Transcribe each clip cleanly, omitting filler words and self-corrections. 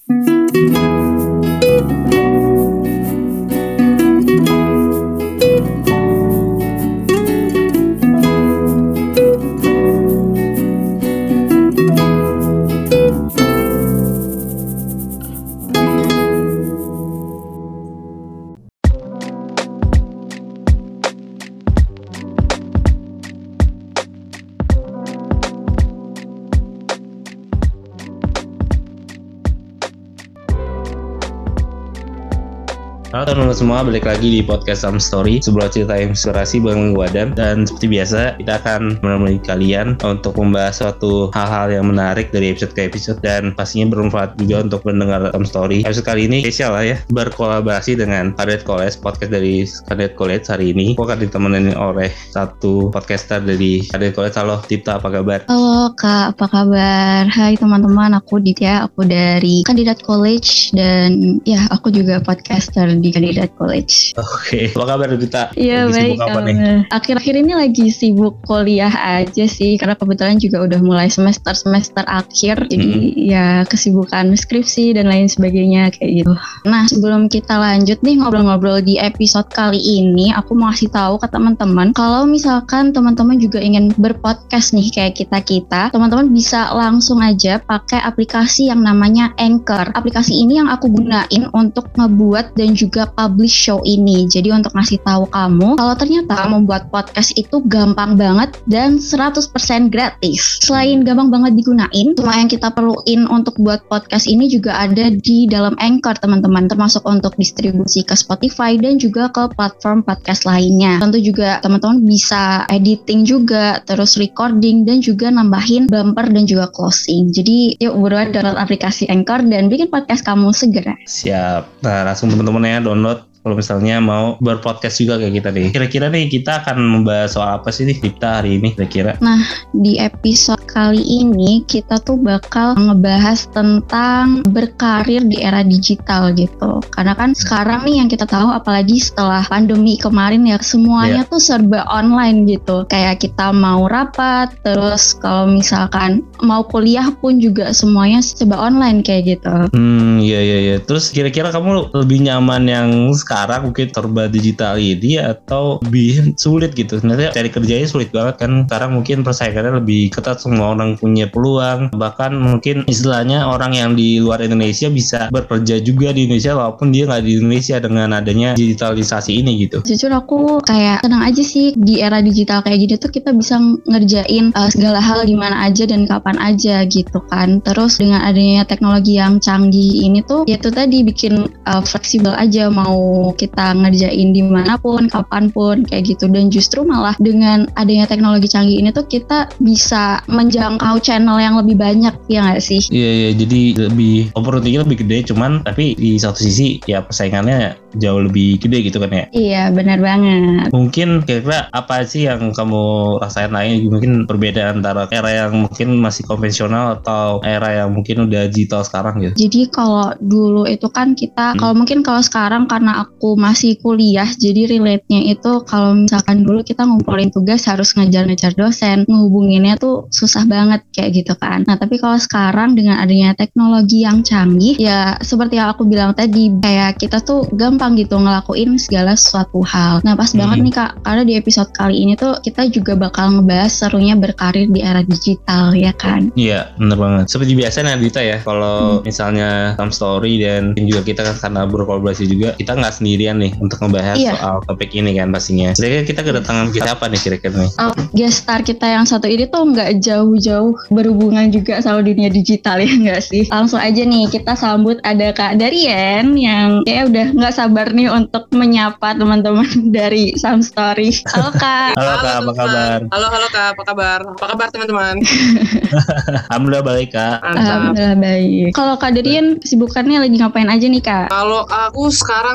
Halo teman-teman semua, balik lagi di podcast Some Story, sebuah cerita inspirasi bareng gue Adam. Dan seperti biasa, kita akan menemani kalian untuk membahas suatu hal-hal yang menarik dari episode ke episode, dan pastinya bermanfaat juga untuk mendengar Some Story. Episode kali ini spesial lah ya, berkolaborasi dengan Kadet College, podcast dari Kadet College. Hari ini aku akan ditemenin oleh satu podcaster dari Kadet College. Halo Tipta, apa kabar? Halo Kak, apa kabar? Hai teman-teman, aku Ditya, aku dari Kandidat College, dan ya aku juga podcaster di Kandidat College. Oke, apa kabar Ditya? Iya baik. Akhir-akhir ini lagi sibuk kuliah aja sih, karena kebetulan juga udah mulai semester akhir, jadi ya kesibukan skripsi dan lain sebagainya kayak gitu. Nah, sebelum kita lanjut nih ngobrol-ngobrol di episode kali ini, aku mau kasih tahu ke teman-teman kalau misalkan teman-teman juga ingin berpodcast nih kayak kita, teman-teman bisa langsung aja pakai aplikasi yang namanya Anchor. Aplikasi ini yang aku gunain untuk ngebuat dan juga publish show ini. Jadi untuk ngasih tahu kamu kalau ternyata membuat podcast itu gampang banget dan 100% gratis. Selain gampang banget digunain, semua yang kita perluin untuk buat podcast ini juga ada di dalam Anchor teman-teman, termasuk untuk distribusi ke Spotify dan juga ke platform podcast lainnya. Tentu juga teman-teman bisa editing juga, terus recording dan juga nambahin bumper dan juga closing. Jadi yuk buruan download aplikasi Anchor dan bikin podcast kamu segera. Siap. Nah, langsung teman-teman ya download kalau misalnya mau berpodcast juga kayak kita nih. Kira-kira nih kita akan membahas soal apa sih nih Dipta hari ini kira-kira? Nah, di episode kali ini kita tuh bakal ngebahas tentang berkarir di era digital gitu. Karena kan sekarang nih yang kita tahu, apalagi setelah pandemi kemarin ya, semuanya tuh serba online gitu. Kayak kita mau rapat, terus kalau misalkan mau kuliah pun juga semuanya serba online kayak gitu. Iya. Terus kira-kira kamu lebih nyaman yang sekarang mungkin serba digital ini atau lebih sulit gitu? Sebenarnya cari kerjanya sulit banget kan. Sekarang mungkin persaingannya lebih ketat, semua orang punya peluang. Bahkan mungkin istilahnya orang yang di luar Indonesia bisa bekerja juga di Indonesia walaupun dia nggak di Indonesia dengan adanya digitalisasi ini gitu. Jujur aku kayak tenang aja sih, di era digital kayak gini tuh kita bisa ngerjain segala hal di mana aja dan kapan aja gitu kan. Terus dengan adanya teknologi yang canggih ini tuh ya itu tadi bikin fleksibel aja, mau kita ngerjain dimanapun, kapanpun kayak gitu. Dan justru malah dengan adanya teknologi canggih ini tuh kita bisa menjangkau channel yang lebih banyak, ya nggak sih? Iya, jadi lebih opportunity-nya lebih gede, cuman tapi di satu sisi ya persaingannya jauh lebih gede gitu kan ya? Iya, benar banget. Mungkin kira-kira apa sih yang kamu rasain lain? Mungkin perbedaan antara era yang mungkin masih konvensional atau era yang mungkin udah digital sekarang gitu? Jadi kalau dulu itu kan kita, kalau sekarang karena aku masih kuliah, jadi relate-nya itu kalau misalkan dulu kita ngumpulin tugas harus ngejar-ngejar dosen, ngehubunginnya tuh susah banget kayak gitu kan. Nah tapi kalau sekarang dengan adanya teknologi yang canggih, ya seperti yang aku bilang tadi, kayak kita tuh gampang gitu ngelakuin segala sesuatu hal. Nah pas banget nih Kak, karena di episode kali ini tuh kita juga bakal ngebahas serunya berkarir di era digital, ya kan? Iya, bener banget. Seperti biasa Nadita ya, kalau misalnya Some Story dan juga kita kan karena berkolaborasi juga, kita nggak sendirian nih untuk ngebahas soal topik ini kan pastinya. Kira-kira kita kedatangan siapa nih kira-kira nih? Guest star kita yang satu ini tuh nggak jauh-jauh berhubungan juga sama dunia digital, ya nggak sih? Langsung aja nih kita sambut ada Kak Darien yang kayak udah nggak sabar nih untuk menyapa teman-teman dari Some Story. Halo Kak. Halo Kak, apa kabar? Halo Kak, apa kabar? Apa kabar teman-teman? Alhamdulillah baik Kak. Alhamdulillah baik. Kalau Kak Darien kesibukannya lagi ngapain aja nih Kak? Kalau aku sekarang sih lagi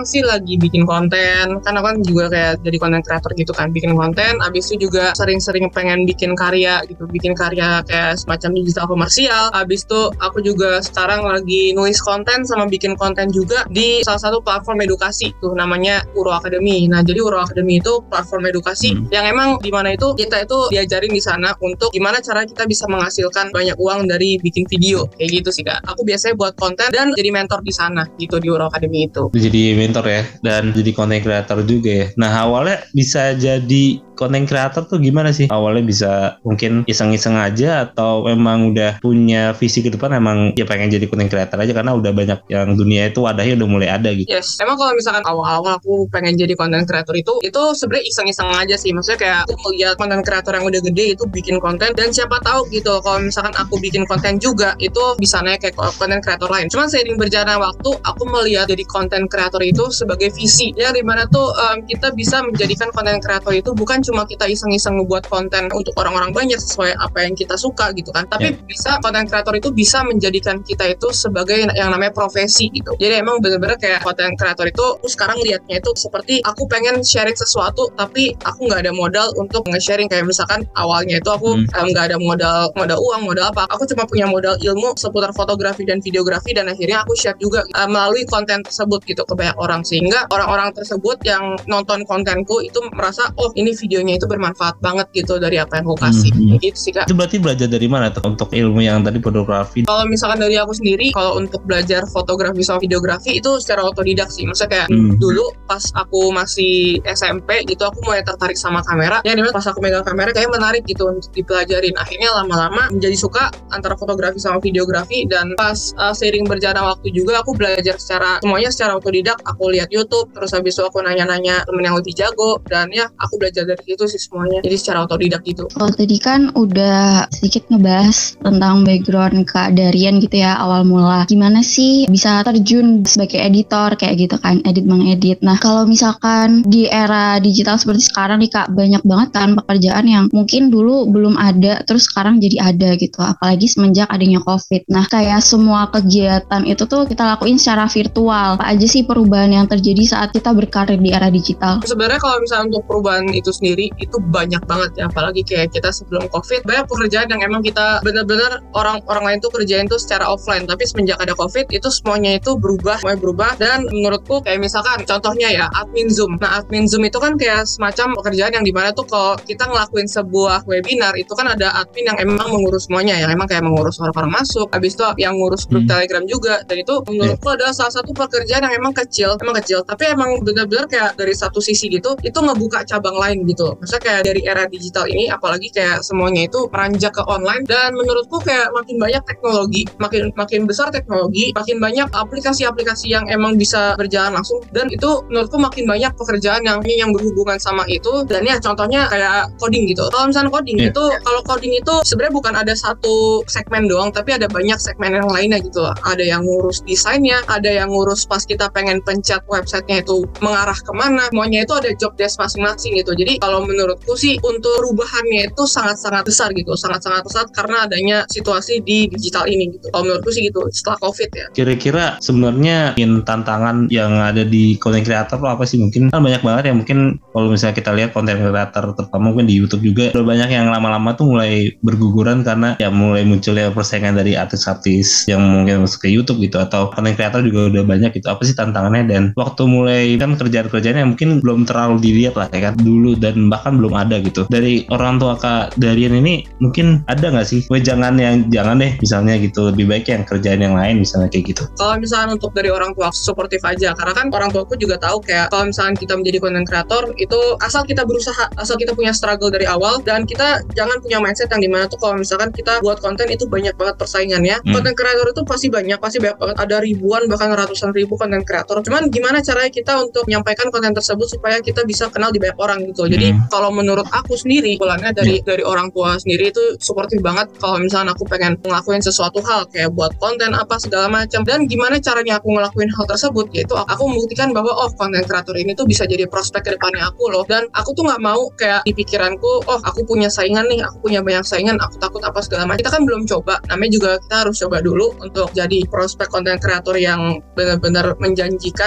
lagi bikin konten, kan aku kan juga kayak jadi content creator gitu kan, bikin konten, abis itu juga sering-sering pengen bikin karya gitu, bikin karya kayak semacam digital komersial. Abis itu aku juga sekarang lagi nulis konten sama bikin konten juga di salah satu platform edukasi tuh namanya Uro Academy. Nah jadi Uro Academy itu platform edukasi yang emang dimana itu kita itu diajarin di sana untuk gimana cara kita bisa menghasilkan banyak uang dari bikin video kayak gitu sih Kak. Aku biasanya buat konten dan jadi mentor di sana gitu di Uro Academy itu. Jadi mentor ya, dan jadi content creator juga ya. Nah awalnya bisa jadi content creator tuh gimana sih? Awalnya bisa mungkin iseng-iseng aja atau memang udah punya visi ke depan, emang ya pengen jadi content creator aja karena udah banyak yang dunia itu wadahnya udah mulai ada gitu. Yes, emang kalau misalkan awal-awal aku pengen jadi content creator itu sebenarnya iseng-iseng aja sih. Maksudnya kayak aku melihat content creator yang udah gede itu bikin konten, dan siapa tahu gitu kalau misalkan aku bikin konten juga itu bisa naik kayak content creator lain. Cuman seiring berjalannya waktu aku melihat jadi content creator itu sebagai visi ya, dimana tuh kita bisa menjadikan content creator itu bukan cuma kita iseng-iseng ngebuat konten untuk orang-orang banyak sesuai apa yang kita suka gitu kan, tapi bisa content creator itu bisa menjadikan kita itu sebagai yang namanya profesi gitu. Jadi emang bener-bener kayak content creator itu aku sekarang lihatnya itu seperti aku pengen sharing sesuatu tapi aku nggak ada modal untuk nge-sharing. Kayak misalkan awalnya itu aku nggak ada modal uang, modal apa, aku cuma punya modal ilmu seputar fotografi dan videografi, dan akhirnya aku share juga melalui konten tersebut gitu ke banyak orang, sehingga orang-orang tersebut yang nonton kontenku itu merasa oh ini videonya itu bermanfaat banget gitu dari apa yang aku kasih. Gitu sih Kak. Itu berarti belajar dari mana tuh untuk ilmu yang tadi fotografi? Kalau misalkan dari aku sendiri, kalau untuk belajar fotografi sama videografi itu secara otodidak sih. Maksudnya kayak dulu pas aku masih SMP gitu aku mulai tertarik sama kamera. Ya dimana pas aku megang kamera kayak menarik gitu untuk dipelajarin. Akhirnya lama-lama menjadi suka antara fotografi sama videografi, dan pas seiring berjalan waktu juga aku belajar semuanya secara otodidak. Aku lihat YouTube, terus habis itu aku nanya-nanya temen yang lebih jago, dan ya aku belajar dari situ sih semuanya. Jadi secara otodidak gitu. Kalau tadi kan udah sedikit ngebahas tentang background Kak Darian gitu ya awal mula. Gimana sih bisa terjun sebagai editor kayak gitu kan, mengedit. Nah kalau misalkan di era digital seperti sekarang nih Kak, banyak banget kan pekerjaan yang mungkin dulu belum ada terus sekarang jadi ada gitu. Apalagi semenjak adanya COVID. Nah kayak semua kegiatan itu tuh kita lakuin secara virtual. Apa aja sih perubahan yang terjadi saat kita berkarir di era digital? Sebenarnya kalau misalnya untuk perubahan itu sendiri itu banyak banget ya, apalagi kayak kita sebelum COVID banyak pekerjaan yang emang kita benar-benar orang lain tuh kerjain tuh secara offline, tapi semenjak ada COVID itu semuanya itu berubah, dan menurutku kayak misalkan contohnya ya admin Zoom. Nah admin Zoom itu kan kayak semacam pekerjaan yang dimana tuh kalau kita ngelakuin sebuah webinar itu kan ada admin yang emang mengurus semuanya, yang emang kayak mengurus orang-orang masuk, habis itu yang ngurus grup Telegram juga, dan itu menurutku adalah salah satu pekerjaan yang emang kecil, tapi emang benar-benar kayak dari satu sisi gitu itu ngebuka cabang lain gitu. Maksudnya kayak dari era digital ini apalagi kayak semuanya itu meranjak ke online, dan menurutku kayak makin banyak teknologi, makin besar teknologi, makin banyak aplikasi-aplikasi yang emang bisa berjalan langsung, dan itu menurutku makin banyak pekerjaan yang berhubungan sama itu. Dan ya contohnya kayak coding gitu. Kalau misalnya coding itu, kalau coding itu sebenarnya bukan ada satu segmen doang, tapi ada banyak segmen yang lainnya gitu. Ada yang ngurus desainnya, ada yang ngurus pas kita pengen pencet websitenya itu mengarah kemana, semuanya itu ada job desk masing-masing gitu. Jadi kalau menurutku sih untuk perubahannya itu sangat-sangat besar gitu, sangat-sangat besar karena adanya situasi di digital ini gitu. Kalau menurutku sih gitu setelah COVID ya. Kira-kira sebenarnya tantangan yang ada di content creator apa sih? Mungkin kan banyak banget ya, mungkin kalau misalnya kita lihat content creator terutama mungkin di YouTube juga udah banyak yang lama-lama tuh mulai berguguran karena ya mulai munculnya persaingan dari artis-artis yang mungkin masuk ke YouTube gitu, atau content creator juga udah banyak gitu. Apa sih tantangannya, dan waktu mulai kan kerjaan-kerjaan yang mungkin belum terlalu dilihat lah ya kan dulu, dan bahkan belum ada gitu. Dari orang tua Kak Darian ini mungkin ada nggak sih, jangan deh misalnya gitu, lebih baik yang kerjaan yang lain misalnya kayak gitu. Kalau misalnya untuk dari orang tua suportif aja, karena kan orang tuaku juga tahu kayak kalau misalnya kita menjadi content creator itu asal kita berusaha, asal kita punya struggle dari awal, dan kita jangan punya mindset yang dimana tuh kalau misalkan kita buat konten itu banyak banget persaingannya. Content creator itu pasti banyak banget, ada ribuan bahkan ratusan ribu content creator. Cuman gimana caranya kita untuk menyampaikan konten tersebut supaya kita bisa kenal di banyak orang gitu. Jadi kalau menurut aku sendiri, bulannya dari orang tua sendiri itu suportif banget kalau misalnya aku pengen ngelakuin sesuatu hal kayak buat konten apa segala macam, dan gimana caranya aku ngelakuin hal tersebut, yaitu aku membuktikan bahwa content creator ini tuh bisa jadi prospek ke depannya aku loh. Dan aku tuh nggak mau kayak di pikiranku aku punya saingan nih, aku punya banyak saingan, aku takut apa segala macam. Kita kan belum coba, namanya juga kita harus coba dulu untuk jadi prospek content creator yang benar-benar menjanjikan dan emang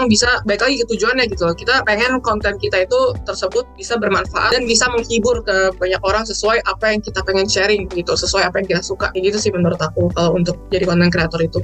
yang bisa baik lagi ke tujuannya gitu loh. Kita pengen konten kita itu tersebut bisa bermanfaat dan bisa menghibur ke banyak orang sesuai apa yang kita pengen sharing gitu, sesuai apa yang kita suka. Kayak gitu sih menurut aku kalau untuk jadi konten kreator itu.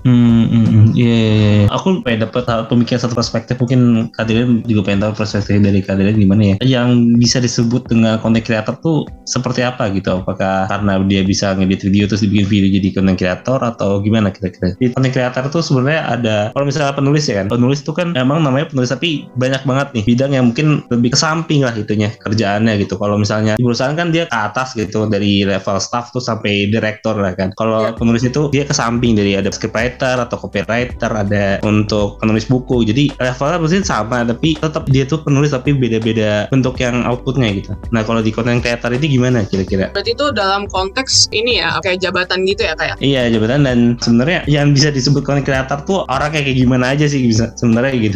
Iya. Aku pengen dapat pemikiran satu perspektif, mungkin Kadilan juga pengen tahu perspektif dari Kadilan gimana ya. Yang bisa disebut dengan konten kreator tuh seperti apa gitu? Apakah karena dia bisa ngedit video terus dibikin video jadi konten kreator atau gimana kira-kira? Konten kreator tuh sebenarnya ada, kalau misalnya penulis ya kan, penulis tuh kan emang namanya penulis tapi banyak banget nih bidang yang mungkin lebih ke samping lah itunya kerjaannya gitu. Kalau misalnya di perusahaan kan dia ke atas gitu, dari level staff tuh sampai direktur lah kan. Kalau penulis itu dia ke samping, dari ada scriptwriter atau copywriter, ada untuk penulis buku. Jadi levelnya pasti sama, tapi tetap dia tuh penulis tapi beda-beda bentuk yang outputnya gitu. Nah kalau di content creator ini gimana kira-kira? Berarti itu dalam konteks ini ya, kayak jabatan gitu ya kayak? Iya, jabatan. Dan sebenarnya yang bisa disebut content creator tuh orang kayak gimana aja sih bisa sebenarnya gitu.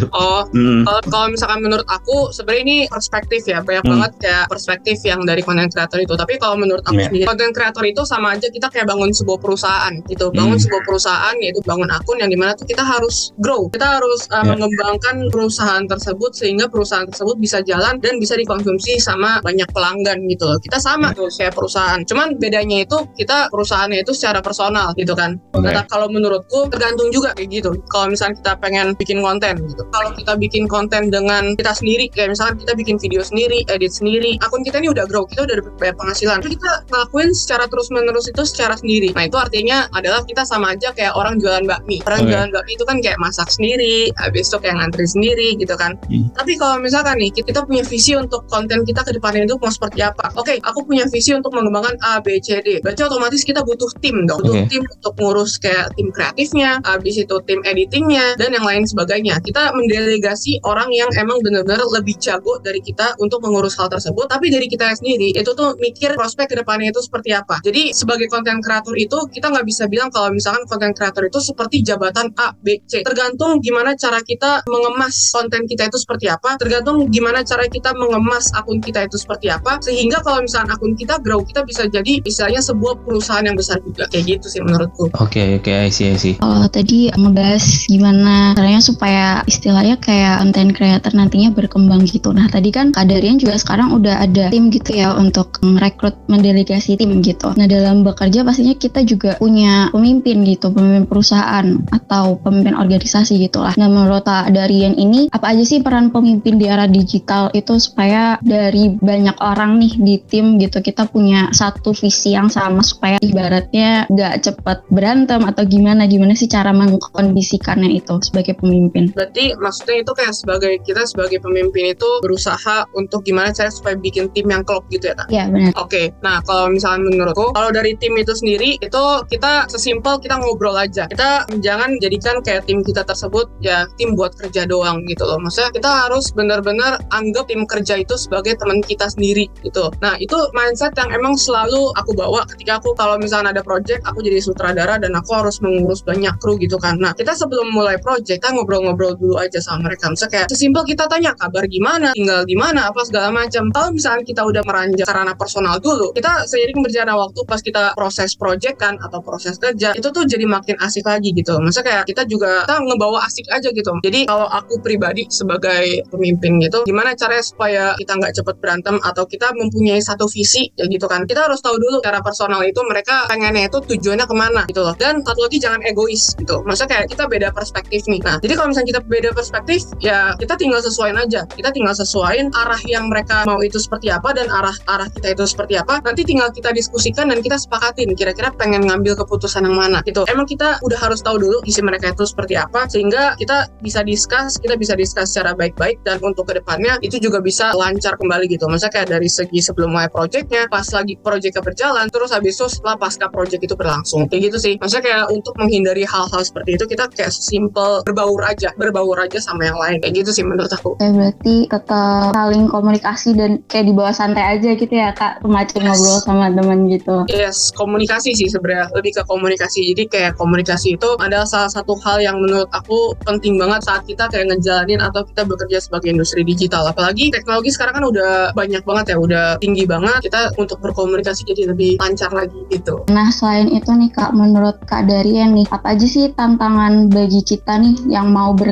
Kalau misalkan menurut aku sebenarnya ini perspektif ya, banyak banget kayak perspektif yang dari content creator itu. Tapi kalau menurut aku sendiri, content creator itu sama aja kita kayak bangun sebuah perusahaan gitu. Bangun sebuah perusahaan, yaitu bangun akun yang dimana tuh kita harus grow, kita harus mengembangkan perusahaan tersebut sehingga perusahaan tersebut bisa jalan dan bisa dikonsumsi sama banyak pelanggan gitu loh. Kita sama tuh kayak perusahaan, cuman bedanya itu kita perusahaannya itu secara personal gitu kan. Nah, kalau menurutku tergantung juga kayak gitu. Kalau misalnya kita pengen bikin konten gitu, kalau kita bikin konten dengan kita sendiri, kayak misalkan kita bikin video sendiri, edit sendiri, akun kita ini udah grow, kita udah banyak penghasilan, terus kita ngelakuin secara terus menerus itu secara sendiri. Nah itu artinya adalah kita sama aja kayak orang jualan bakmi. Orang jualan bakmi itu kan kayak masak sendiri, habis itu kayak ngantri sendiri gitu kan. Tapi kalau misalkan nih kita punya visi untuk konten kita ke depannya itu mau seperti apa. Oke, aku punya visi untuk mengembangkan A, B, C, D. Berarti otomatis kita butuh tim dong. Butuh tim untuk ngurus kayak tim kreatifnya, habis itu tim editingnya, dan yang lain sebagainya. Kita mendelegasi orang yang emang benar-benar lebih jago dari kita untuk mengurus hal tersebut. Tapi dari kita sendiri itu tuh mikir prospek ke depannya itu seperti apa. Jadi sebagai konten kreator itu kita nggak bisa bilang kalau misalkan konten kreator itu seperti jabatan A, B, C. Tergantung gimana cara kita mengemas konten kita itu seperti apa. Tergantung gimana cara kita mengemas akun kita itu seperti apa. Sehingga kalau misalkan akun kita grow, kita bisa jadi istilahnya sebuah perusahaan yang besar juga. Kayak gitu sih menurutku. Oke, I see. Kalau tadi ngebahas gimana caranya supaya istilahnya kayak content creator nantinya berkembang gitu. Nah tadi kan Kak Darian juga sekarang udah ada tim gitu ya untuk merekrut, mendelegasi tim gitu. Nah dalam bekerja pastinya kita juga punya pemimpin gitu, pemimpin perusahaan atau pemimpin organisasi gitulah. Nah menurut Kak Darian ini apa aja sih peran pemimpin di era digital itu supaya dari banyak orang nih di tim gitu kita punya satu visi yang sama, supaya ibaratnya gak cepat berantem atau gimana sih cara mengkondisikannya itu sebagai pemimpin? Berarti maksudnya itu kayak kita sebagai pemimpin itu berusaha untuk gimana cara supaya bikin tim yang klop gitu ya Kak? Iya benar. Oke, nah kalau misalnya menurutku, kalau dari tim itu sendiri itu kita sesimpel kita ngobrol aja. Kita jangan jadikan kayak tim kita tersebut ya tim buat kerja doang gitu loh. Maksudnya kita harus benar-benar anggap tim kerja itu sebagai teman kita sendiri gitu. Nah itu mindset yang emang selalu aku bawa ketika aku kalau misalnya ada project, aku jadi sutradara dan aku harus mengurus banyak kru gitu kan. Nah kita sebelum mulai project kita ngobrol-ngobrol dulu aja sama mereka. Misalnya kayak sesimpel kita tanya kabar gimana, tinggal gimana, apa segala macam. Kalau misalnya kita udah meranjak karena personal dulu, kita seiring berjalannya waktu pas kita proses project kan atau proses kerja itu tuh jadi makin asik lagi gitu. Maksudnya kayak kita ngebawa asik aja gitu. Jadi kalau aku pribadi sebagai pemimpin gitu, gimana caranya supaya kita nggak cepet berantem atau kita mempunyai satu visi ya gitu kan. Kita harus tahu dulu secara personal itu mereka pengennya itu tujuannya kemana gitu loh. Dan satu lagi jangan egois gitu. Maksudnya kayak kita beda perspektif nih. Nah jadi kalau misalnya kita beda perspektif ya kita tinggal sesuaiin aja. Kita tinggal sesuaiin arah yang mereka mau itu seperti apa dan arah kita itu seperti apa. Nanti tinggal kita diskusikan dan kita sepakatin kira-kira pengen ngambil keputusan yang mana gitu. Emang kita udah harus tahu dulu isi mereka itu seperti apa sehingga kita bisa discuss secara baik-baik dan untuk kedepannya itu juga bisa lancar kembali gitu. Maksudnya kayak dari segi sebelum mulai projectnya, pas lagi projectnya berjalan, terus habis itu setelah pasca project itu berlangsung. Kayak gitu sih. Maksudnya kayak untuk menghindari hal-hal seperti itu kita kayak simple berbaur aja sama yang lain. Kayak gitu sih menurut aku. Berarti tetap saling komunikasi dan kayak dibawa santai aja gitu ya Kak, semacam ngobrol sama teman gitu. Yes, komunikasi sih sebenarnya, lebih ke komunikasi. Jadi kayak komunikasi itu adalah salah satu hal yang menurut aku penting banget saat kita kayak ngejalanin atau kita bekerja sebagai industri digital. Apalagi teknologi sekarang kan udah banyak banget ya, udah tinggi banget. Kita untuk berkomunikasi jadi lebih lancar lagi gitu. Nah selain itu nih Kak, menurut Kak Darian nih, apa aja sih tantangan bagi kita nih yang mau berkarir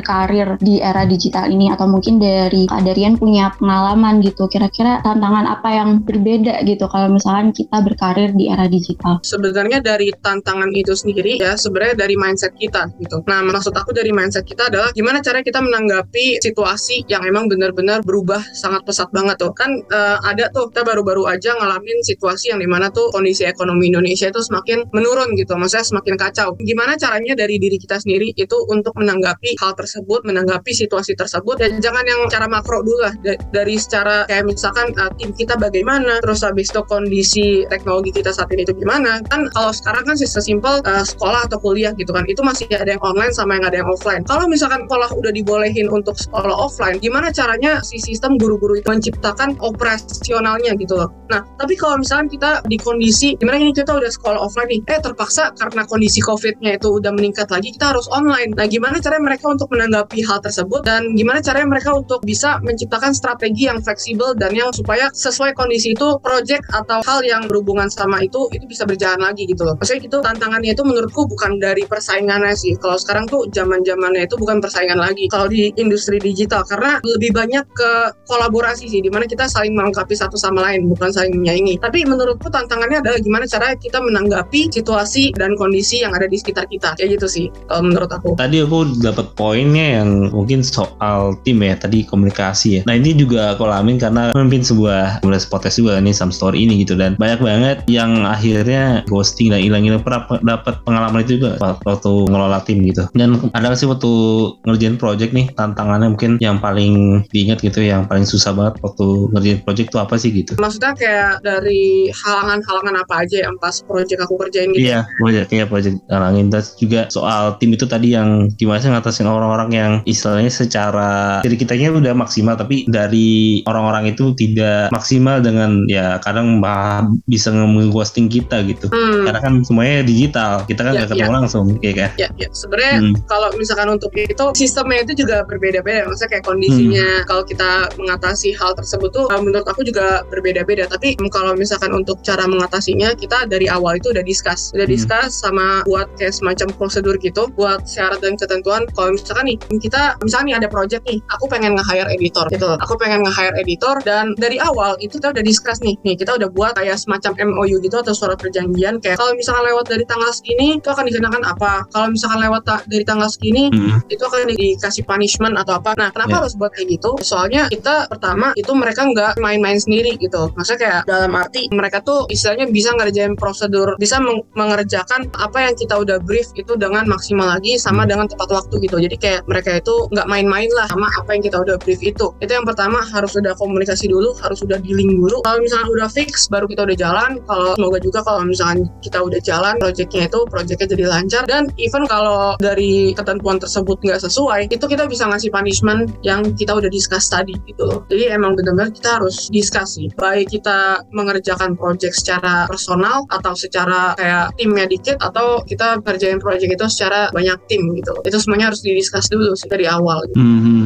berkarir di era digital ini, atau mungkin dari Kak Darian punya pengalaman gitu, kira-kira tantangan apa yang berbeda gitu kalau misalkan kita berkarir di era digital? Sebenarnya dari tantangan itu sendiri ya, sebenarnya dari mindset kita gitu. Nah, maksud aku dari mindset kita adalah gimana cara kita menanggapi situasi yang emang benar-benar berubah sangat pesat banget tuh. Kan ada tuh, kita baru-baru aja ngalamin situasi yang dimana tuh kondisi ekonomi Indonesia itu semakin menurun gitu, maksudnya semakin kacau. Gimana caranya dari diri kita sendiri itu untuk menanggapi hal tersebut, menanggapi situasi tersebut, dan jangan yang cara makro dulu lah, dari secara kayak misalkan tim kita bagaimana, terus habis itu kondisi teknologi kita saat ini itu gimana. Kan kalau sekarang kan sesimpel sekolah atau kuliah gitu kan, itu masih ada yang online sama yang ada yang offline. Kalau misalkan sekolah udah dibolehin untuk sekolah offline, gimana caranya si sistem guru-guru itu menciptakan operasionalnya gitu loh. Nah, tapi kalau misalkan kita di kondisi gimana ini, kita udah sekolah offline nih, terpaksa karena kondisi COVID-nya itu udah meningkat lagi, kita harus online. Nah, gimana caranya mereka untuk menanggapi hal tersebut, dan gimana caranya mereka untuk bisa menciptakan strategi yang fleksibel dan yang supaya sesuai kondisi itu, project atau hal yang berhubungan sama itu bisa berjalan lagi gitu loh. Maksudnya itu tantangannya itu menurutku bukan dari persaingannya sih. Kalau sekarang tuh zaman-zamannya itu bukan persaingan lagi kalau di industri digital, karena lebih banyak ke kolaborasi sih, dimana kita saling melengkapi satu sama lain, bukan saling menyaingi. Tapi menurutku tantangannya adalah gimana cara kita menanggapi situasi dan kondisi yang ada di sekitar kita, kayak gitu sih menurut aku. Tadi aku dapat poinnya yang mungkin soal tim ya, tadi komunikasi ya. Nah, ini juga aku alamin karena memimpin sebuah podcast juga nih, Some Story ini gitu, dan banyak banget yang akhirnya ghosting dan hilang-hilang. Pernah dapat pengalaman itu juga waktu ngelola tim gitu. Dan ada sih waktu ngerjain project nih, tantangannya mungkin yang paling diingat gitu, yang paling susah banget waktu ngerjain project itu apa sih gitu? Maksudnya kayak dari halangan-halangan apa aja yang pas project aku kerjain gitu? Iya, project halangin. Dan juga soal tim itu tadi, yang gimana sih ngatasin orang-orang yang istilahnya secara diri kitanya udah maksimal, tapi dari orang-orang itu tidak maksimal, dengan ya kadang bisa nge-ghosting kita gitu. Karena kan semuanya digital, kita kan nggak ketemu langsung, ya kan? Ya. Sebenarnya kalau misalkan untuk itu sistemnya itu juga berbeda-beda. Maksudnya kayak kondisinya kalau kita mengatasi hal tersebut tuh menurut aku juga berbeda-beda. Tapi kalau misalkan untuk cara mengatasinya, kita dari awal itu udah discuss sama buat kayak semacam prosedur gitu, buat syarat dan ketentuan. Kalau misalkan nih kita misalnya nih ada project nih, aku pengen nge-hire editor gitu. Aku pengen nge-hire editor, dan dari awal itu kita udah discuss nih kita udah buat kayak semacam MOU gitu atau surat perjanjian, kayak kalau misalkan lewat dari tanggal segini itu akan dikenakan apa, kalau misalkan lewat dari tanggal segini itu akan dikasih punishment atau apa. Nah, kenapa harus buat kayak gitu? Soalnya kita pertama itu mereka nggak main-main sendiri gitu. Maksudnya kayak dalam arti mereka tuh istilahnya bisa ngerjain prosedur, bisa mengerjakan apa yang kita udah brief itu dengan maksimal lagi sama dengan tepat waktu gitu. Jadi kayak mereka itu nggak main-main lah sama apa yang kita udah brief itu. Itu yang pertama, harus udah komunikasi dulu, harus udah dealing dulu. Kalau misalnya udah fix, baru kita udah jalan. Kalau semoga juga kalau misalnya kita udah jalan, projectnya jadi lancar. Dan even kalau dari ketentuan tersebut nggak sesuai, itu kita bisa ngasih punishment yang kita udah discuss tadi gitu loh. Jadi emang benar-benar kita harus diskusi, baik kita mengerjakan project secara personal atau secara kayak timnya dikit, atau kita ngerjain project itu secara banyak tim gitu. Itu semuanya harus didiskus dulu sih dari awal gitu.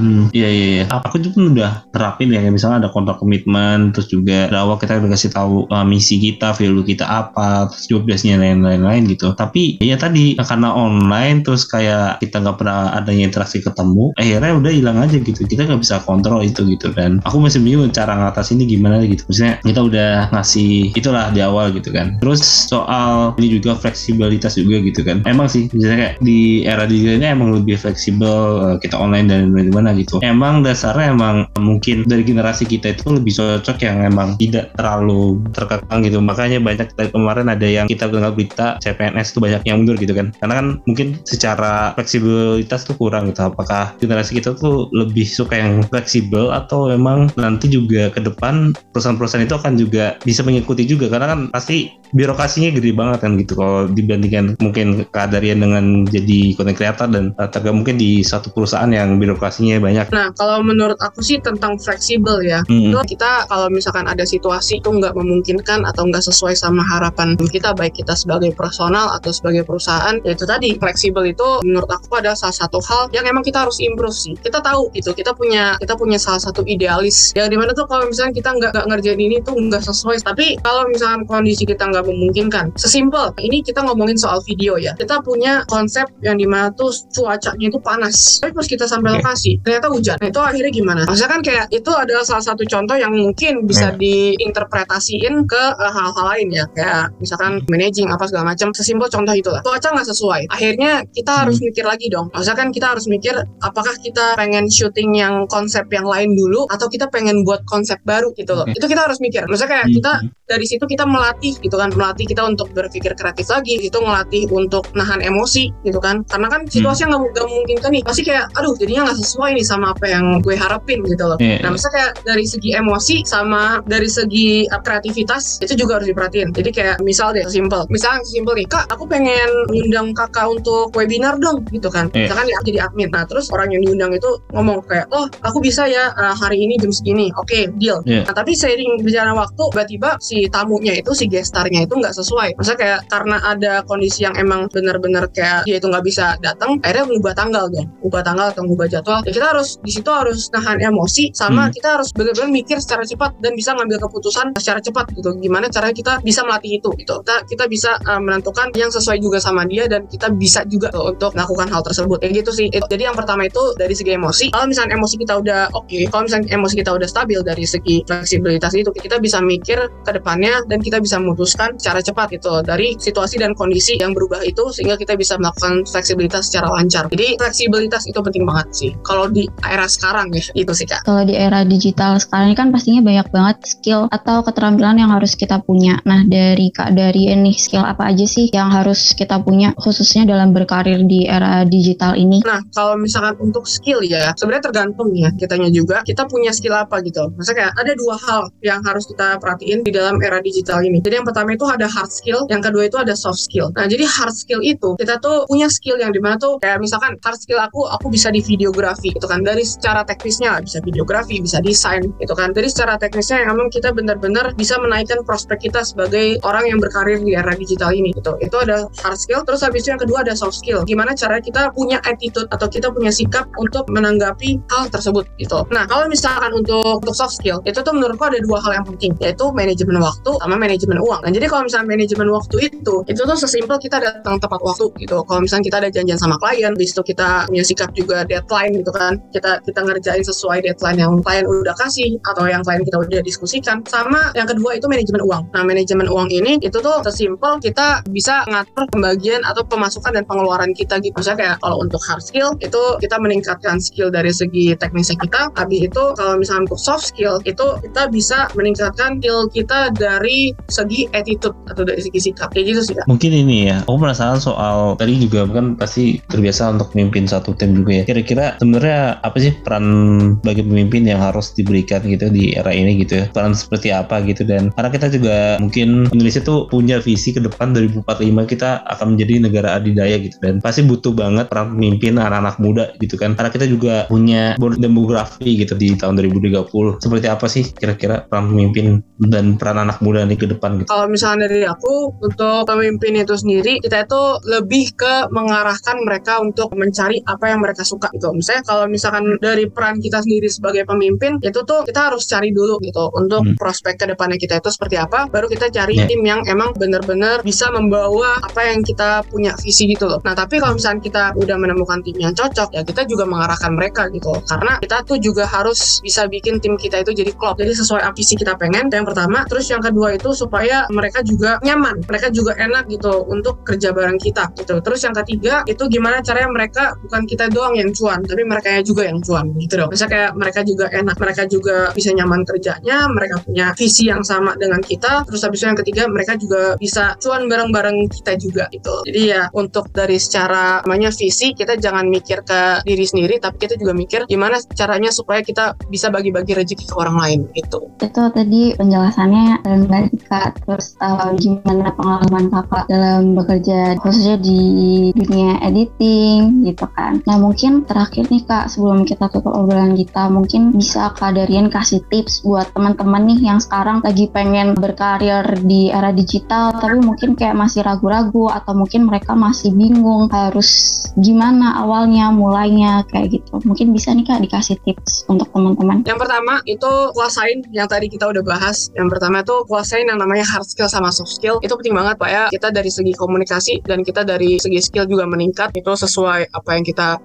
Iya. Aku juga udah terapin ya, misalnya ada kontrak komitmen, terus juga dari awal kita udah kasih tahu misi kita, value kita apa, terus job desk-nya lain-lain gitu. Tapi ya tadi karena online, terus kayak kita nggak pernah adanya interaksi ketemu, akhirnya udah hilang aja gitu. Kita nggak bisa kontrol itu gitu. Dan aku masih bingung cara ngatasin ini gimana gitu. Maksudnya kita udah ngasih itulah di awal gitu kan. Terus soal ini juga fleksibilitas juga gitu kan. Emang sih misalnya kayak di era digital ini emang lebih fleksibel, kita online dan gimana gitu. Emang dasarnya emang mungkin dari generasi kita itu lebih cocok yang emang tidak terlalu terkekang gitu. Makanya banyak dari kemarin ada yang kita dengar berita CPNS itu banyak yang mundur gitu kan. Karena kan mungkin secara fleksibilitas tuh kurang gitu. Apakah generasi kita tuh lebih suka yang fleksibel, atau memang nanti juga ke depan perusahaan-perusahaan itu akan juga bisa mengikuti juga, karena kan pasti birokrasinya gede banget kan gitu kalau dibandingkan mungkin keadaan dengan jadi content creator dan tergabung mungkin di satu perusahaan yang birokrasinya banyak. Nah, kalau menurut aku sih tentang fleksibel ya, itu kita kalau misalkan ada situasi itu nggak memungkinkan atau nggak sesuai sama harapan kita, baik kita sebagai personal atau sebagai perusahaan, yaitu tadi fleksibel itu menurut aku ada salah satu hal yang emang kita harus improve sih. Kita tahu gitu, kita punya salah satu idealis yang dimana tuh kalau misalnya kita nggak ngerjain ini tuh nggak sesuai. Tapi kalau misalkan kondisi kita nggak memungkinkan, sesimpel ini kita ngomongin soal video ya, kita punya konsep yang dimana tuh cuacanya itu panas. Tapi pas kita sampai lokasi ternyata hujan. Nah itu akhirnya gimana? Maksudnya kan kayak itu adalah salah satu contoh yang mungkin bisa diinterpretasiin ke hal-hal lain ya, kayak misalkan managing apa segala macam. Sesimpel contoh itulah, cuaca nggak sesuai, akhirnya kita harus mikir lagi dong. Maksudnya kan kita harus mikir apakah kita pengen syuting yang konsep yang lain dulu atau kita pengen buat konsep baru gitu loh. Itu kita harus mikir. Maksudnya kayak kita dari situ kita melatih gitu kan, melatih kita untuk berpikir kreatif lagi, itu melatih untuk nahan emosi gitu kan, karena kan situasinya nggak mungkin kan nih, pasti kayak aduh jadinya nggak sesuai nih sama apa yang gue harapin gitu loh. Nah misalnya kayak dari segi emosi sama dari segi kreativitas itu juga harus diperhatiin. Jadi kayak misal sesimpel nih, kak aku pengen ngundang kakak untuk webinar dong gitu kan, misalkan ya jadi admin. Nah terus orang yang diundang itu ngomong kayak oh aku bisa ya hari ini jam segini, oke, deal. Nah tapi seiring berjalan waktu tiba-tiba si tamunya itu, si gestarnya itu nggak sesuai. Maksudnya kayak karena ada kondisi yang emang benar-benar kayak dia itu nggak bisa datang, akhirnya ngubah tanggal atau ngubah jadwal. Ya kita harus di situ harus nahan emosi, sama kita harus benar-benar mikir secara cepat dan bisa ngambil keputusan secara cepat gitu. Gimana caranya kita bisa melatih itu gitu. Kita bisa menentukan yang sesuai juga sama dia dan kita bisa juga untuk melakukan hal tersebut. Kayak gitu sih. Jadi yang pertama itu dari segi emosi. Kalau misalnya emosi kita udah kalau misalnya emosi kita udah stabil dari segi fleksibilitas itu, kita bisa mikir ke depannya dan kita bisa memutuskan secara cepat gitu dari situasi dan kondisi yang berubah itu, sehingga kita bisa melakukan fleksibilitas secara lancar. Jadi fleksibilitas itu penting banget sih kalau di era sekarang ya, itu sih Kak. Kalau di era digital sekarang ini kan pastinya banyak banget skill atau keterampilan yang harus kita punya. Nah dari Kak Darian nih, skill apa aja sih yang harus kita punya khususnya dalam berkarir di era digital ini? Nah kalau misalkan untuk skill ya sebenarnya tergantung ya kitanya juga, kita punya skill apa gitu. Maksudnya kayak ada dua hal yang harus kita perhatiin di dalam era digital ini. Jadi yang pertama itu ada hard skill, yang kedua itu ada soft skill. Nah jadi hard skill itu kita tuh punya skill yang dimana tuh kayak misalkan hard skill aku bisa di videografi gitu kan, dari secara teknisnya bisa videografi, bisa desain gitu kan. Dari secara teknisnya yang memang kita benar-benar bisa menaikkan prospek kita sebagai orang yang berkarir di era digital ini gitu. Itu ada hard skill. Terus habis itu yang kedua ada soft skill, gimana cara kita punya attitude atau kita punya sikap untuk menanggapi hal tersebut gitu. Nah kalau misalkan untuk soft skill itu tuh menurutku ada dua hal yang penting, yaitu manajemen waktu sama manajemen uang. Nah jadi kalau misalnya manajemen waktu itu tuh sesimpel kita datang tepat waktu gitu. Kalau misalnya kita ada janjian sama klien, habis itu kita punya sikap juga deadline gitu kan, kita ngerjain sesuai deadline yang klien udah kasih atau yang klien kita udah diskusikan. Sama yang kedua itu manajemen uang. Nah manajemen uang ini itu tuh sesimpel kita bisa ngatur pembagian atau pemasukan dan pengeluaran kita gitu. Misalnya kayak kalau untuk hard skill itu kita meningkatkan skill dari segi teknisnya kita. Habis itu kalau misalnya untuk soft skill itu kita bisa meningkatkan skill kita dari segi attitude atau dari segi sikap. Kayak gitu sih Kak. Mungkin ini ya, aku penasaran soal tadi juga kan pasti terbiasa untuk memimpin satu tim juga ya. Kira-kira sebenarnya apa sih peran bagi pemimpin yang harus diberikan gitu di era ini gitu ya? Peran seperti apa gitu, dan karena kita juga mungkin Indonesia tuh punya visi ke depan 2045 kita akan menjadi negara adidaya gitu, dan pasti butuh banget peran pemimpin anak-anak muda gitu kan. Karena kita juga punya demografi gitu di tahun 2030. Seperti apa sih kira-kira peran pemimpin dan peran anak muda nih ke depan gitu? Kalau misalnya dari aku, untuk pemimpin itu sendiri, kita itu lebih ke mengarahkan mereka untuk mencari apa yang mereka suka gitu. Misalnya kalau misalkan dari peran kita sendiri sebagai pemimpin, itu tuh kita harus cari dulu gitu untuk prospek ke depannya kita itu seperti apa, baru kita cari tim yang emang benar-benar bisa membawa apa yang kita punya visi gitu loh. Nah tapi kalau misalnya kita udah menemukan tim yang cocok, ya kita juga mengarahkan mereka gitu, karena kita tuh juga harus bisa bikin tim kita itu jadi klop, jadi sesuai visi kita pengen, yang pertama. Terus yang kedua itu supaya mereka juga nyaman, mereka juga enak gitu untuk kerja bareng kita gitu. Terus yang ketiga itu gimana caranya mereka bukan kita doang yang cuan, tapi mereka juga yang cuan gitu loh. Misalnya kayak mereka juga enak, mereka juga bisa nyaman kerjanya, mereka punya visi yang sama dengan kita. Terus habis itu yang ketiga mereka juga bisa cuan bareng-bareng kita juga gitu. Jadi ya untuk dari secara namanya visi, kita jangan mikir ke diri sendiri, tapi kita juga mikir gimana caranya supaya kita bisa bagi-bagi rezeki ke orang lain gitu. Itu tadi penjelasannya keren banget Kak. Terus gimana pengalaman Kakak dalam bekerja khususnya di dunia editing gitu kan. Nah mungkin terakhir nih Kak, sebelum kita tutup obrolan kita, mungkin bisa Kak Darian kasih tips buat teman-teman nih yang sekarang lagi pengen berkarir di era digital tapi mungkin kayak masih ragu-ragu atau mungkin mereka masih bingung harus gimana awalnya mulainya kayak gitu. Mungkin bisa nih Kak dikasih tips untuk teman-teman. Yang pertama itu kuasain yang tadi kita udah bahas. Yang pertama itu kuasain yang namanya hard skill sama soft skill. Itu penting banget Pak ya, kita dari segi komunikasi dan kita dari segi skill juga meningkat, itu sesuai apa yang kita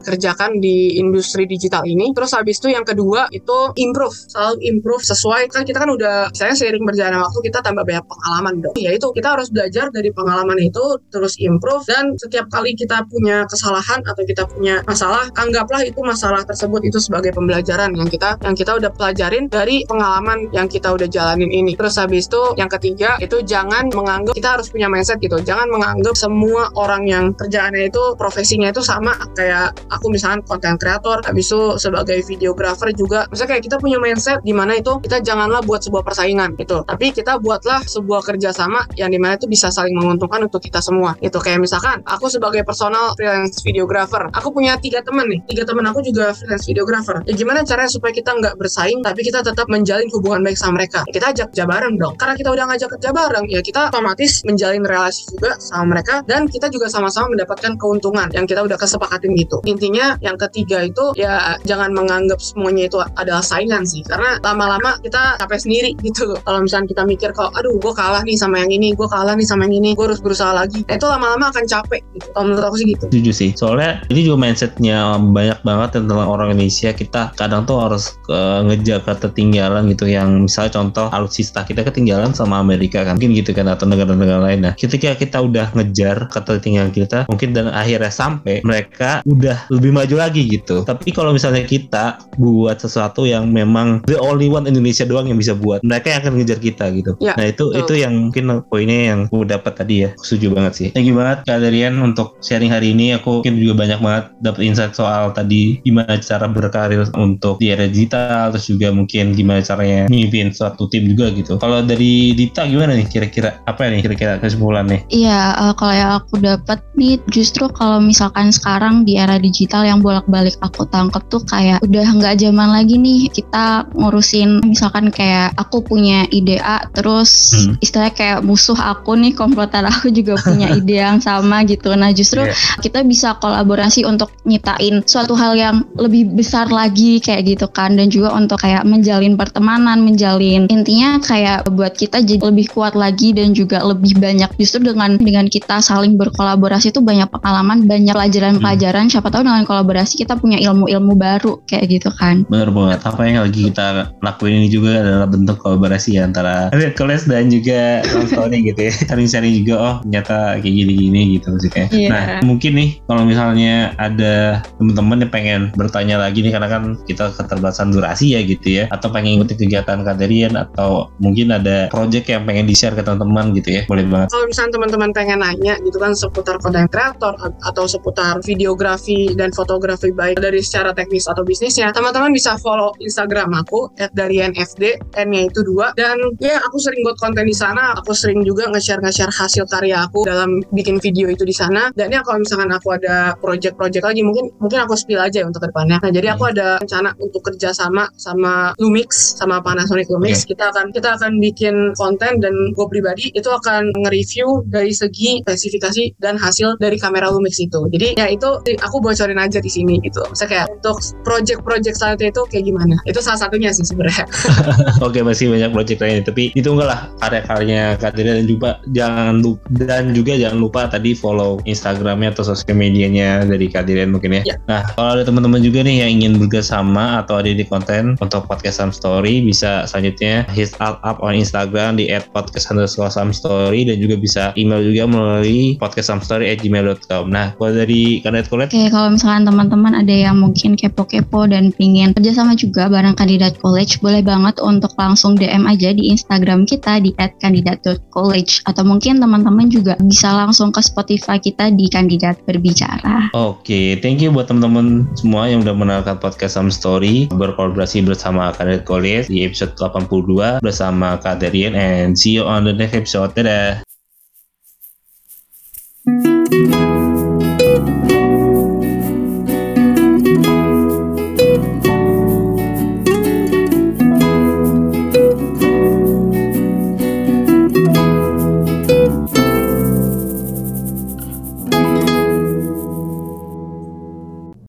kerjakan di industri digital ini. Terus habis itu yang kedua itu selalu improve sesuai kan kita kan udah saya seiring berjalannya waktu kita tambah banyak pengalaman dong. Ya itu kita harus belajar dari pengalaman itu terus improve, dan setiap kali kita punya kesalahan atau kita punya masalah, anggaplah itu masalah tersebut itu sebagai pembelajaran yang kita udah pelajarin dari pengalaman yang kita udah jalanin ini. Terus habis itu yang ketiga itu jangan menganggap, kita harus punya mindset gitu, jangan menganggap semua orang yang kerjaannya itu profesinya itu sama kayak aku misalkan content creator, habis itu sebagai videographer juga. Misalnya kayak kita punya mindset dimana itu kita janganlah buat sebuah persaingan gitu, tapi kita buatlah sebuah kerjasama yang dimana itu bisa saling menguntungkan untuk kita semua gitu. Kayak misalkan aku sebagai personal freelance videographer, aku punya 3 teman aku juga freelance videographer. Ya gimana caranya supaya kita nggak bersaing tapi kita tetap menjalin hubungan baik sama mereka? Ya, kita ajak kerja bareng dong. Karena kita udah ngajak kerja bareng, ya kita otomatis menjalin relasi juga sama mereka, dan kita juga sama-sama mendapatkan keuntungan yang kita udah kesepakatin gitu. Intinya yang ketiga itu ya jangan menganggap semuanya itu adalah saingan sih, karena lama-lama kita capek sendiri gitu. Kalau misalnya kita mikir kalau aduh gue kalah nih sama yang ini, gue harus berusaha lagi, nah, itu lama-lama akan capek gitu. Kalau menurut aku sih gitu. Setuju sih, soalnya ini juga mindsetnya banyak banget tentang orang Indonesia. Kita kadang tuh harus ngejar ketertinggalan gitu, yang misalnya contoh alutsista kita ketinggalan sama Amerika kan, mungkin gitu kan, atau negara-negara lain. Nah ketika kita udah ngejar ketertinggalan kita mungkin dan akhirnya sampai, mereka udah lebih maju lagi gitu. Tapi kalau misalnya kita buat sesuatu yang memang the only one Indonesia doang yang bisa buat, mereka yang akan ngejar kita gitu ya. Nah itu yang mungkin poinnya yang aku dapat tadi ya. Aku setuju banget sih. Thank you banget Kak Darian untuk sharing hari ini. Aku mungkin juga banyak banget dapat insight soal tadi gimana cara berkarir untuk di era digital, terus juga mungkin gimana caranya mimpin suatu tim juga gitu. Kalau dari Dita gimana nih, kira-kira apa nih kira-kira kesimpulan nih? Iya, kalau yang aku dapat nih justru kalau misalkan sekarang di era digital yang bolak-balik aku tangkap tuh kayak udah nggak zaman lagi nih kita ngurusin misalkan kayak aku punya ide A terus istilahnya kayak musuh aku nih, komplotan aku juga punya ide yang sama gitu. Nah justru kita bisa kolaborasi untuk nyiptain suatu hal yang lebih besar lagi kayak gitu kan, dan juga untuk kayak menjalin pertemanan, intinya kayak buat kita jadi lebih kuat lagi dan juga lebih banyak. Justru dengan kita saling berkolaborasi itu banyak pengalaman, banyak pelajaran-pelajaran. Siapa tahu dengan kolaborasi kita punya ilmu-ilmu baru kayak gitu kan. Bener banget. Apa yang lagi kita lakuin ini juga adalah bentuk kolaborasi ya, antara Koles dan juga Story gitu ya. Sharing-sharing juga, oh ternyata kayak gini-gini gitu maksudnya. Nah mungkin nih kalau misalnya ada teman-teman yang pengen bertanya lagi nih, karena kan kita keterbatasan durasi ya gitu ya, atau pengen ikuti kegiatan Kak Darian, atau mungkin ada project yang pengen di-share ke teman-teman gitu ya, boleh banget. Kalau misalnya teman-teman pengen nanya gitu kan seputar content creator atau seputar videografi dan fotografi baik dari secara teknis atau bisnisnya, teman-teman bisa follow Instagram aku @darianfd, N-nya itu 2, dan ya aku sering buat konten di sana. Aku sering juga nge-share hasil karya aku dalam bikin video itu di sana. Dan ya kalau misalkan aku ada project lagi, mungkin aku spill aja ya untuk kedepannya. Nah jadi aku ada rencana untuk kerja sama Lumix, sama Panasonic Lumix. Kita akan bikin konten, dan gue pribadi itu akan nge-review dari segi spesifikasi dan hasil dari kamera Lumix itu. Jadi ya itu aku bocorin aja di sini gitu. Misalnya kayak untuk project selanjutnya itu kayak gimana. Itu salah satunya sih sebenarnya. Oke, masih banyak project lainnya, tapi ditunggulah karya-karyanya Kak Darian, dan juga jangan lupa tadi follow Instagramnya atau sosial medianya dari Kak Darian mungkin ya. Nah kalau ada teman-teman juga nih yang ingin bekerjasama atau ada di konten untuk podcast Some Story, bisa selanjutnya hit up on Instagram di @podcast_somestory, dan juga bisa email juga melalui podcastsomestory@gmail.com. Nah kalau dari kandidat Kolet, kalau misalkan teman-teman ada yang mungkin kepo-kepo dan pingin kerjasama juga bareng kandidat college, boleh banget untuk langsung DM aja di Instagram kita di @kandidat.college, atau mungkin teman-teman juga bisa langsung ke Spotify kita di Kandidat Berbicara. Oke, thank you buat teman-teman semua yang udah mendengarkan podcast Some Story berkolaborasi bersama Kandidat College di episode 82 bersama Kak Darian, and see you on the next episode. Dadah.